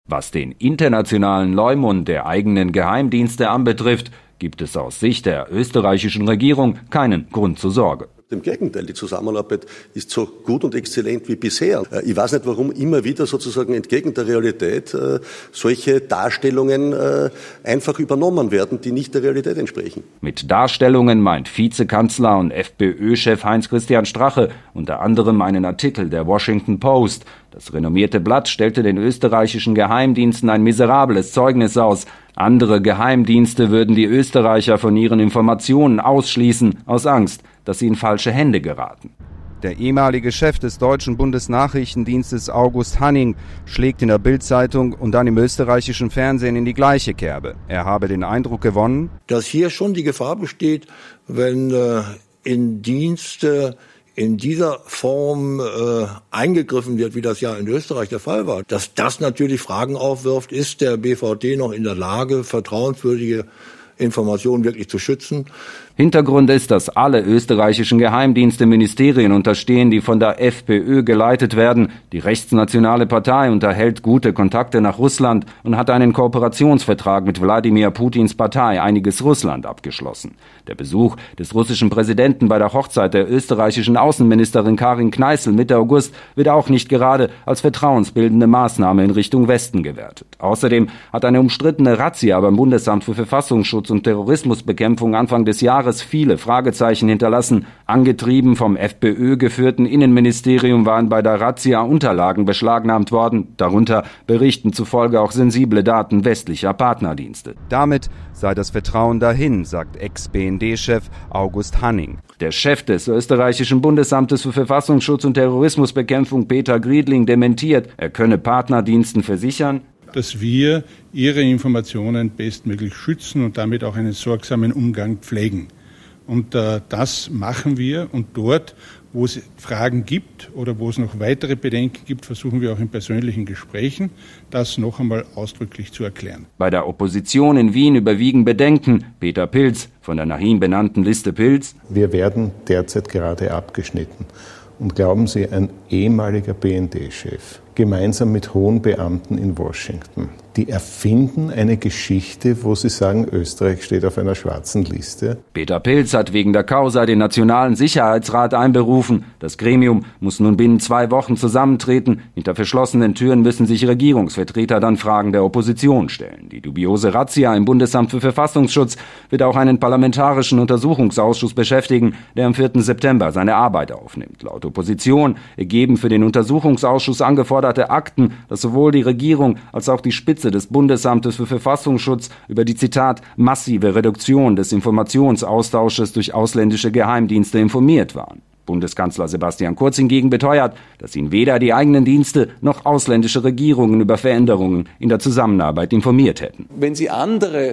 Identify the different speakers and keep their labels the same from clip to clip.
Speaker 1: Was den internationalen Leumund der eigenen Geheimdienste anbetrifft, gibt es aus Sicht der österreichischen Regierung keinen Grund zur Sorge.
Speaker 2: Im Gegenteil, die Zusammenarbeit ist so gut und exzellent wie bisher. Ich weiß nicht, warum immer wieder sozusagen entgegen der Realität solche Darstellungen einfach übernommen werden, die nicht der Realität entsprechen.
Speaker 1: Mit Darstellungen meint Vizekanzler und FPÖ-Chef Heinz-Christian Strache unter anderem einen Artikel der Washington Post. Das renommierte Blatt stellte den österreichischen Geheimdiensten ein miserables Zeugnis aus. Andere Geheimdienste würden die Österreicher von ihren Informationen ausschließen, aus Angst, dass sie in falsche Hände geraten. Der ehemalige Chef des deutschen Bundesnachrichtendienstes August Hanning schlägt in der Bild-Zeitung und dann im österreichischen Fernsehen in die gleiche Kerbe. Er habe den Eindruck gewonnen,
Speaker 3: dass hier schon die Gefahr besteht, wenn in Dienste in dieser Form eingegriffen wird, wie das ja in Österreich der Fall war, dass das natürlich Fragen aufwirft, ist der BVD noch in der Lage, vertrauenswürdige Informationen wirklich zu schützen?
Speaker 1: Hintergrund ist, dass alle österreichischen Geheimdienste Ministerien unterstehen, die von der FPÖ geleitet werden. Die rechtsnationale Partei unterhält gute Kontakte nach Russland und hat einen Kooperationsvertrag mit Wladimir Putins Partei Einiges Russland abgeschlossen. Der Besuch des russischen Präsidenten bei der Hochzeit der österreichischen Außenministerin Karin Kneißl Mitte August wird auch nicht gerade als vertrauensbildende Maßnahme in Richtung Westen gewertet. Außerdem hat eine umstrittene Razzia beim Bundesamt für Verfassungsschutz und Terrorismusbekämpfung Anfang des Jahres viele Fragezeichen hinterlassen. Angetrieben vom FPÖ-geführten Innenministerium waren bei der Razzia Unterlagen beschlagnahmt worden, darunter Berichten zufolge auch sensible Daten westlicher Partnerdienste. Damit sei das Vertrauen dahin, sagt Ex-BND-Chef August Hanning. Der Chef des österreichischen Bundesamtes für Verfassungsschutz und Terrorismusbekämpfung, Peter Griedling, dementiert, er könne Partnerdiensten versichern,
Speaker 4: dass wir ihre Informationen bestmöglich schützen und damit auch einen sorgsamen Umgang pflegen. Und das machen wir. Und dort, wo es Fragen gibt oder wo es noch weitere Bedenken gibt, versuchen wir auch in persönlichen Gesprächen, das noch einmal ausdrücklich zu erklären.
Speaker 1: Bei der Opposition in Wien überwiegen Bedenken. Peter Pilz von der nach ihm benannten Liste Pilz.
Speaker 5: Wir werden derzeit gerade abgeschnitten. Und glauben Sie, ein ehemaliger BND-Chef, gemeinsam mit hohen Beamten in Washington, die erfinden eine Geschichte, wo sie sagen, Österreich steht auf einer schwarzen Liste.
Speaker 1: Peter Pilz hat wegen der Causa den Nationalen Sicherheitsrat einberufen. Das Gremium muss nun binnen 2 Wochen zusammentreten. Hinter verschlossenen Türen müssen sich Regierungsvertreter dann Fragen der Opposition stellen. Die dubiose Razzia im Bundesamt für Verfassungsschutz wird auch einen parlamentarischen Untersuchungsausschuss beschäftigen, der am 4. September seine Arbeit aufnimmt. Laut Opposition ergeben für den Untersuchungsausschuss angeforderte Akten, dass sowohl die Regierung als auch die Spitze des Bundesamtes für Verfassungsschutz über die, Zitat, massive Reduktion des Informationsaustausches durch ausländische Geheimdienste informiert waren. Bundeskanzler Sebastian Kurz hingegen beteuert, dass ihn weder die eigenen Dienste noch ausländische Regierungen über Veränderungen in der Zusammenarbeit informiert hätten.
Speaker 6: Wenn Sie andere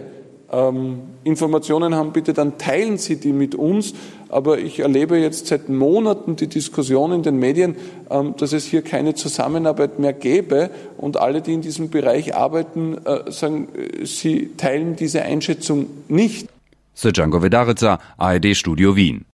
Speaker 6: Informationen haben, bitte dann teilen Sie die mit uns. Aber ich erlebe jetzt seit Monaten die Diskussion in den Medien, dass es hier keine Zusammenarbeit mehr gäbe. Und alle, die in diesem Bereich arbeiten, sagen, sie teilen diese Einschätzung nicht.
Speaker 1: Sir Django Vedaritza, ARD Studio Wien.